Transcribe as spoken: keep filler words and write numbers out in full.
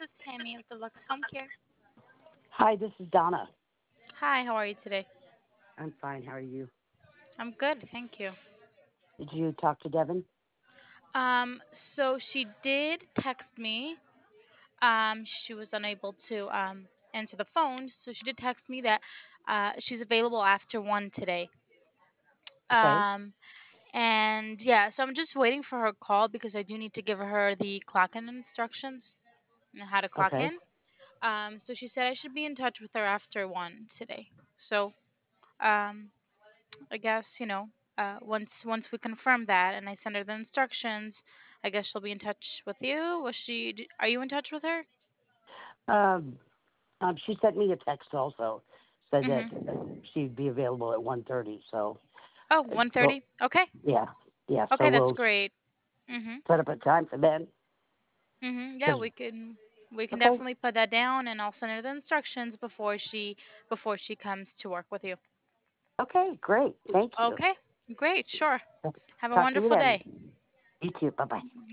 This is Tammy of Deluxe Home Care. Hi, this is Donna. Hi, how are you today? I'm fine. How are you? I'm good, thank you. Did you talk to Devin? Um, so she did text me. Um, she was unable to um answer the phone, so she did text me that uh she's available after one today. Okay. Um, and yeah, so I'm just waiting for her call because I do need to give her the clock in instructions and how to clock Okay. in. Um, so she said I should be in touch with her after one today. So um I guess you know uh, once once we confirm that and I send her the instructions, I guess she'll be in touch with you. Was she? d- Are you in touch with her? Um, um, she sent me a text also, said that uh, Mm-hmm. she'd be available at one thirty. So, Oh, uh, one so thirty. Okay. yeah, yeah. So Okay, that's we'll great. Mm-hmm. set up a time for then. Mm-hmm. Yeah, 'Cause- we can we can okay. definitely put that down, and I'll send her the instructions before she before she comes to work with you. Okay. Great. Thank you. Okay. Great. Sure. Have a Talk to you wonderful then. day. You too. Bye bye.